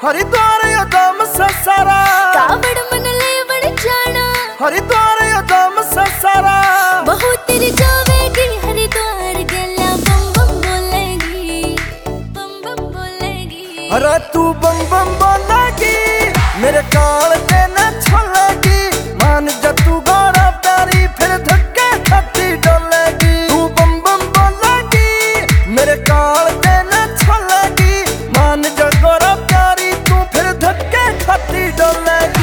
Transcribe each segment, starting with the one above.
हरिद्वार यदम ससारा कावड़ मन ले बड़ जाना हरिद्वार यदम ससारा बहु तेरी जावेगी हरिद्वार गला बम बम बोलेगी बम बम बोलेगी। अरे तू बम बम बोलेगी मेरे काल ते न छोलेगी मान जा तू गौरा प्यारी फिर धक्के खाती डोलेगी। तू बम बम बोलेगी मेरे काल ते न छोलेगी मान जा गौरा प्यारी तू फिर धक्के खाती डोलेगी।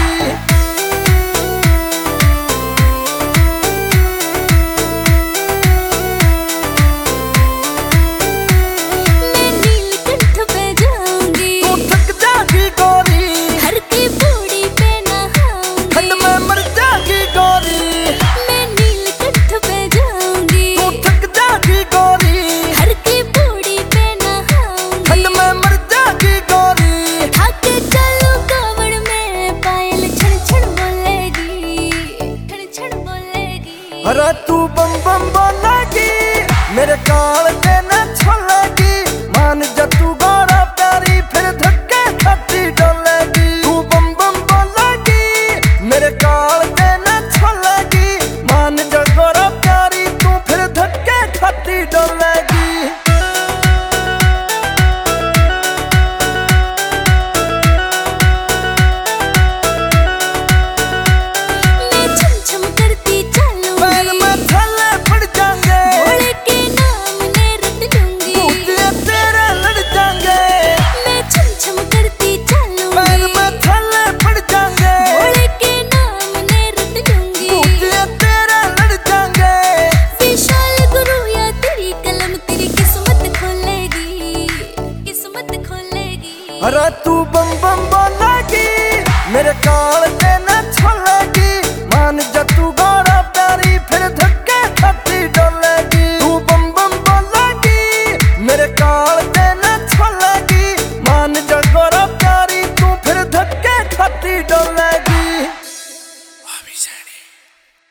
अरे तू बम बम बोलेगी मेरे काल ते न छोलेगी मान जा तू गौरा प्यारी फिर धक्के खाती डोलेगी। तू बम बम बोलेगी मेरे काल ते न छोलेगी मान जा गौरा प्यारी तू फिर धक्के खाती डोलेगी। अरे तू बम बम बोलेगी मेरे काल